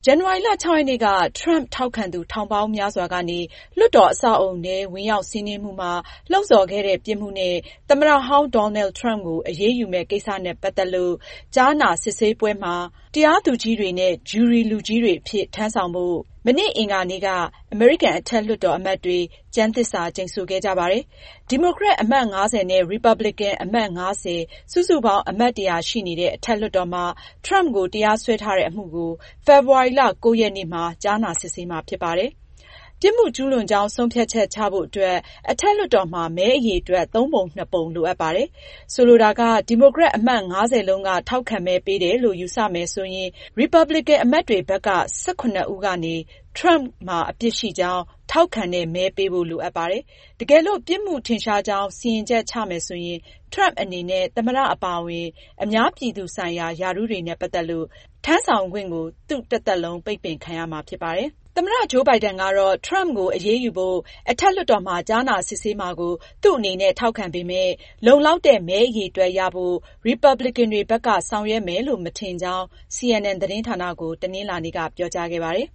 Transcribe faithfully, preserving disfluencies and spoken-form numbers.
ဇန်နဝါရီလ ၆ ရက်နေ့က Trump ထောက်ခံသူထောင်ပေါင်းများစွာကနေ လွှတ်တော်အဆောက်အအုံထဲ ဝင်ရောက်စီးနင်းမှုမှာ လှုံ့ဆော်ခဲ့တဲ့ပြစ်မှုနဲ့ သမ္မတဟောင်း Donald Trump ကို အရေးယူမယ့်ကိစ္စနဲ့ပတ်သက်လို့ ကြားနာစစ်ဆေးပွဲမှာ တရားသူကြီးတွေနဲ့ ဂျူရီလူကြီးတွေအဖြစ် ထမ်းဆောင်ဖို့ မနေ့ အင်္ဂါနေ့က အမေရိကန်အထက်လွှတ်တော်အမတ်တွေ ကျမ်းသစ္စာကျိန်ဆိုခဲ့ကြပါတယ်။ ဒီမိုကရက်အမတ် ၅၀ နဲ့ ရီပတ်ဘလစ်ကန်အမတ် ၅၀ စုစုပေါင်း အမတ် ၁၀၀ ရှိနေတဲ့ အထက်လွှတ်တော်မှာ Trump ကို တရားစွဲထားတဲ့အမှုကို ဖေဖေါ်ဝါရီလ ၉ ရက်နေ့မှာ ကြားနာစစ်ဆေးမှာဖြစ်ပါတယ်။ ပြစ်မှုကျူးလွန်ကြောင်း ဆုံးဖြတ်ချက်ချဖို့အတွက် အထက်လွှတ်တော်မှာ မဲအရေအတွက် သုံးပုံနှစ်ပုံ လိုအပ်ပါတယ်။ ဆိုလိုတာက ဒီမိုကရက်အမတ် ၅၀ လုံးက ထောက်ခံမဲပေးတယ်လို့ ယူဆမယ်ဆိုရင် ရီပတ်ဘလစ်ကန်အမတ်တွေဘက်က ၁၇ ဦးကနေ Trump မှာ အပြစ်ရှိကြောင်း ထောက်ခံတဲ့မဲပေးဖို့ လိုအပ်ပါတယ်။ တကယ်လို့ ပြစ်မှုထင်ရှားကြောင်း စီရင်ချက်ချမယ်ဆိုရင် Trump အနေနဲ့ သမ္မတအပါအဝင် အများပြည်သူဆိုင်ရာ ရာထူးတွေနဲ့ပတ်သက်လို့ ထမ်းဆောင်ခွင့်ကို သူ့တသက်လုံး ပိတ်ပင်ခံရမှာဖြစ်ပါတယ်။ သမ္မတ Joe Biden ကတော့ Trump ကို အရေးယူဖို့ အထက်လွှတ်တော်မှာ ကြားနာစစ်ဆေးမှာကို သူ့အနေနဲ့ ထောက်ခံပေမယ့် လုံလောက်တဲ့ မဲအရေအတွက်ရဖို့ ရီပတ်ဘလစ်ကန်တွေဘက်က ဆောင်ရွက်မယ်လို့ မထင်ကြောင်း စီအန်အန် သတင်းဌာနကို တနင်္လာနေ့က ပြောကြားခဲ့ပါတယ်